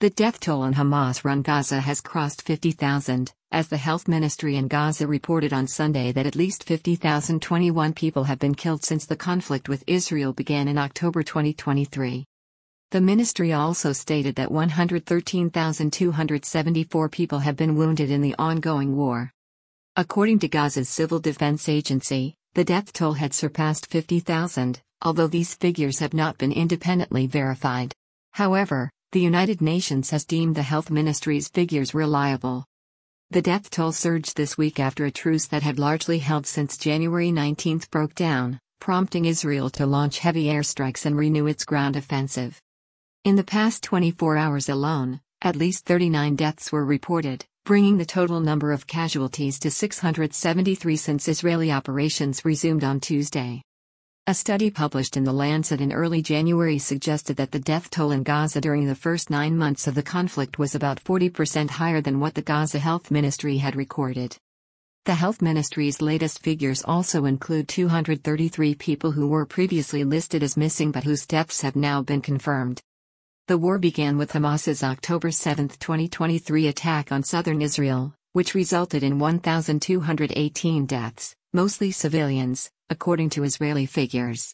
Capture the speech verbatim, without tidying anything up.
The death toll in Hamas-run Gaza has crossed fifty thousand, as the health ministry in Gaza reported on Sunday that at least fifty thousand twenty-one people have been killed since the conflict with Israel began in October twenty twenty-three. The ministry also stated that one hundred thirteen thousand two hundred seventy-four people have been wounded in the ongoing war. According to Gaza's Civil Defense Agency, the death toll had surpassed fifty thousand, although these figures have not been independently verified. However, the United Nations has deemed the health ministry's figures reliable. The death toll surged this week after a truce that had largely held since January nineteenth broke down, prompting Israel to launch heavy airstrikes and renew its ground offensive. In the past twenty-four hours alone, at least thirty-nine deaths were reported, bringing the total number of casualties to six hundred seventy-three since Israeli operations resumed on Tuesday. A study published in The Lancet in early January suggested that the death toll in Gaza during the first nine months of the conflict was about forty percent higher than what the Gaza Health Ministry had recorded. The Health Ministry's latest figures also include two hundred thirty-three people who were previously listed as missing but whose deaths have now been confirmed. The war began with Hamas's October seventh twenty twenty-three attack on southern Israel, which resulted in one thousand two hundred eighteen deaths, mostly civilians, according to Israeli figures.